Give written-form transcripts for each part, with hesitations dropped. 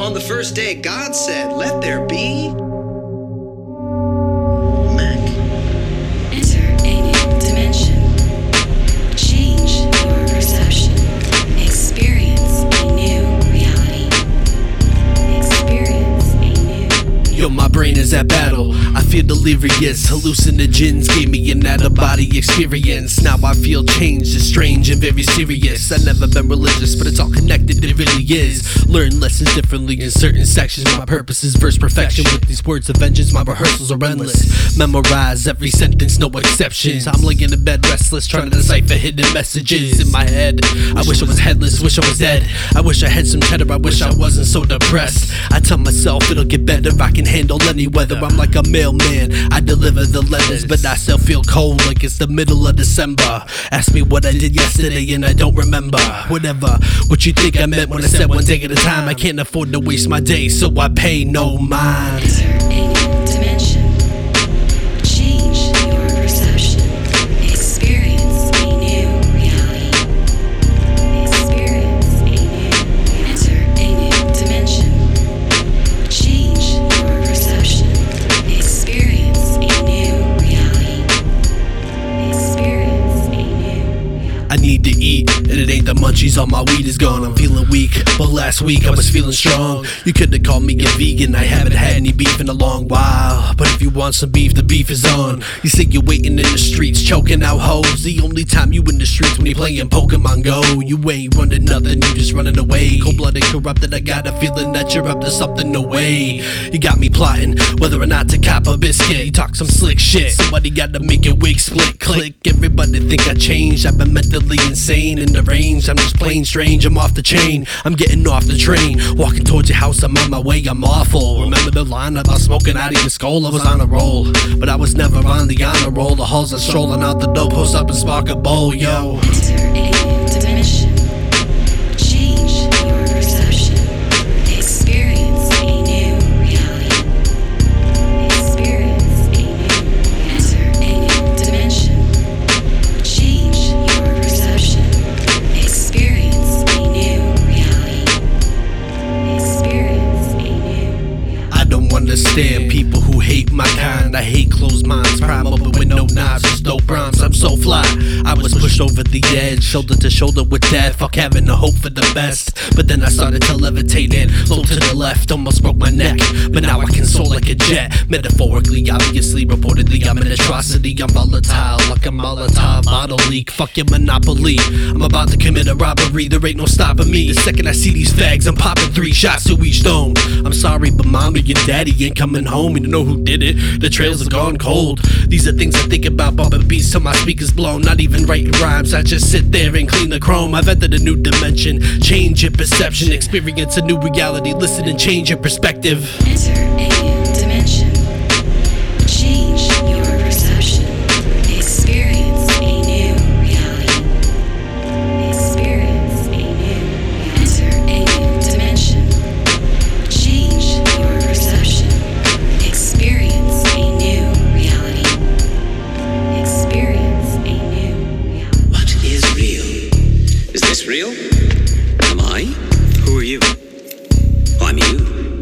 on the first day, God said, "Let there be." Enter a new dimension. Change your perception. Experience a new reality. Experience a new. Yo, my brain is at battle. I feel delirious. Hallucinogens gave me an out-of-body experience. Now I feel changed, it's strange and very serious. I've never been religious, but it's all connected, it really is. Learn lessons differently in certain sections. My purpose is verse perfection. With these words of vengeance, my rehearsals are endless. Memorize every sentence, no exceptions. I'm laying in bed restless, trying to decipher hidden messages in my head. I wish I was headless, wish I was dead. I wish I had some cheddar, I wish I wasn't so depressed. I tell myself it'll get better, I can handle any weather. I'm like a mailman, I deliver the letters, but I still feel cold like it's the middle of December. Ask me what I did yesterday and I don't remember. Whatever, what you think I meant when I said one day at a time. I can't afford to waste my day, so I pay no mind. Enter a new dimension. Change your perception. Experience a new reality. Experience a new. Enter a new dimension. Change your perception. Experience a new reality. Experience a new reality. I need to eat, and it ain't the munchies, all my weed is gone. I'm feeling weak, but last week I was feeling strong. You could've called me a vegan, I haven't had any beef in a long while. But if you want some beef, the beef is on. You say you're waiting in the streets, choking out hoes. The only time you in the streets when you playing Pokemon Go. You ain't running nothing, you just running away. Cold-blooded, corrupted, I got a feeling that you're up to something, no way. You got me plotting, whether or not to cop a biscuit. You talk some slick shit, somebody gotta make your wig split, click. Everybody think I changed, I've been mentally insane. In the range, I'm just plain strange, I'm off the chain. I'm getting off the train, walking towards your house, I'm on my way, I'm awful. Remember the line about smoking out of your skull? I was on a roll, but I was never on the honor roll. The halls are strolling out the door, post up and spark a bowl, yo. Enter a new dimension. Change your perception. Experience a new reality. Experience a new. Enter a new dimension. Change your perception. Experience a new reality. Experience a new reality. I don't understand people who hate my kind. I hate closed minds, prime open with no knives, just dope rhymes. I'm so fly, I was pushed over the edge, shoulder to shoulder with death. Fuck having a hope for the best, but then I started to levitate and float to the left, almost broke my neck. But now I can soar like a jet, metaphorically, obviously, reportedly I'm an atrocity. I'm volatile, like a Molotov bottle leak. Fuck your monopoly, I'm about to commit a robbery, there ain't no stopping me. The second I see these fags, I'm popping 3 shots to each dome. I'm sorry, but mommy and daddy ain't coming home. You don't know who did it, the trails are gone cold. These are things I think about, bumping beats till my speakers blown. Not even writing rhymes, I just sit there and clean the chrome. I've entered a new dimension, change your perception. Experience a new reality, listen and change your perspective. Enter a new dimension. Change your perception. Experience a new reality. Experience a new. Enter a new dimension. Change your perception. Experience a new reality. Experience a new reality. What is real? Is this real? Am I? Who are you? Oh, I'm you.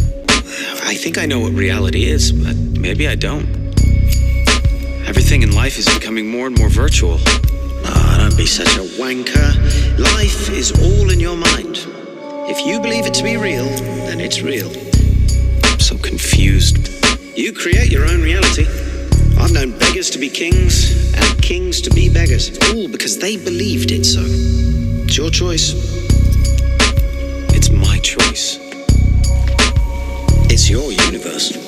I think I know what reality is, but maybe I don't. Everything in life is becoming more and more virtual. Ah, don't be such a wanker. Life is all in your mind. If you believe it to be real, then it's real. I'm so confused. You create your own reality. I've known beggars to be kings and kings to be beggars, all because they believed it so. It's your choice. It's my choice. It's your universe.